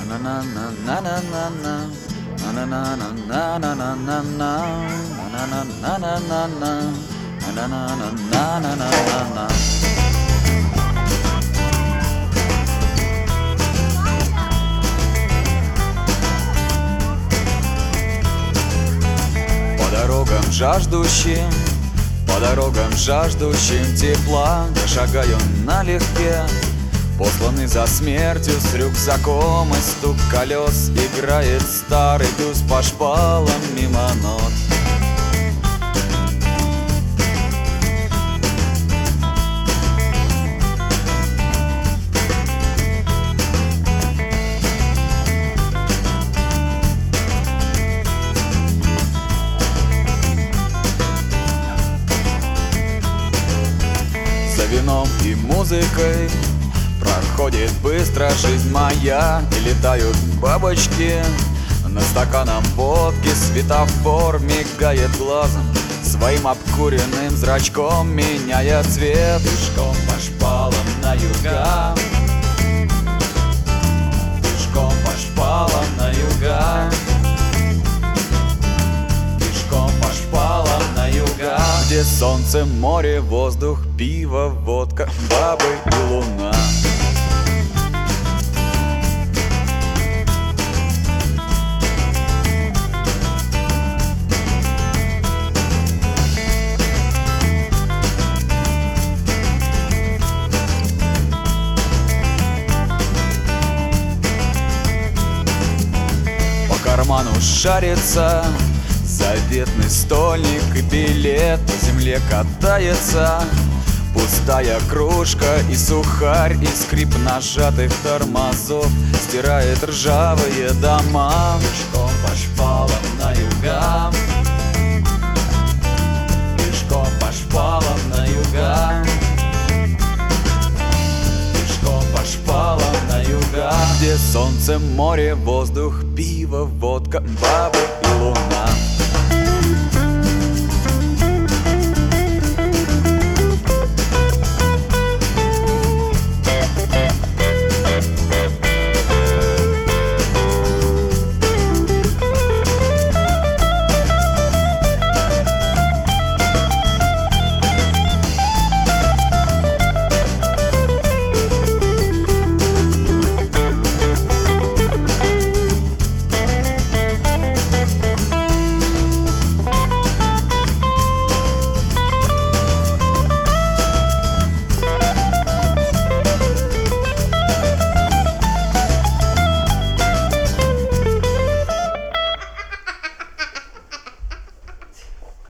По дорогам жаждущим тепла я шагаю налегке, посланный за смертью с рюкзаком, и стук колес играет старый блюз по шпалам мимо нот. За вином и музыкой проходит быстро жизнь моя, и летают бабочки над стаканом водки. Светофор мигает глазом, своим обкуренным зрачком меняя цвет. Пешком по шпалам на юга, пешком по шпалам на юга, пешком по шпалам на юга, где солнце, море, воздух, пиво, водка, бабы и луна. По карману шарится заветный стольник, и билет по земле катается. Пустая кружка и сухарь, и скрип нажатых тормозов стирает ржавые дома. Пешком по шпалам на юга, пешком по шпалам на юга, пешком по шпалам на юга, где солнце, море, воздух, пиво, водка, бабы и луна.